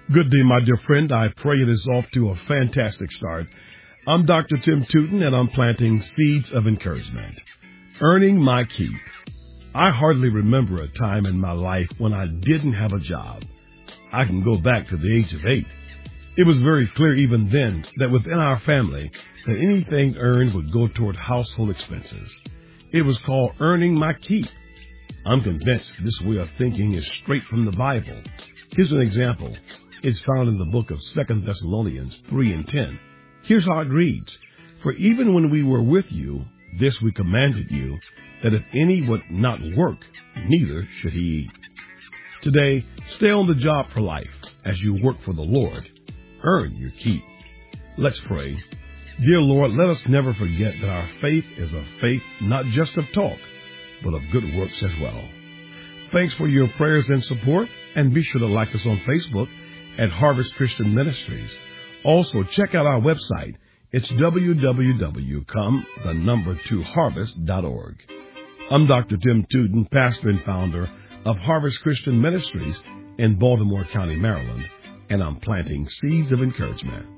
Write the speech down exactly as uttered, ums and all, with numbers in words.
Good day, my dear friend. I pray it is off to a fantastic start. I'm Doctor Tim Tootin, and I'm planting seeds of encouragement. Earning my keep. I hardly remember a time in my life when I didn't have a job. I can go back to the age of eight. It was very clear even then that within our family that anything earned would go toward household expenses. It was called earning my keep. I'm convinced this way of thinking is straight from the Bible. Here's an example. It's found in the book of Second Thessalonians three and ten. Here's how it reads. For even when we were with you, this we commanded you, that if any would not work, neither should he eat. Today, stay on the job for life as you work for the Lord. Earn your keep. Let's pray. Dear Lord, let us never forget that our faith is a faith not just of talk, but of good works as well. Thanks for your prayers and support, and be sure to like us on Facebook at Harvest Christian Ministries. Also, check out our website. It's w w w dot come the number two harvest dot org. I'm Doctor Tim Tootin, pastor and founder of Harvest Christian Ministries in Baltimore County, Maryland, and I'm planting seeds of encouragement.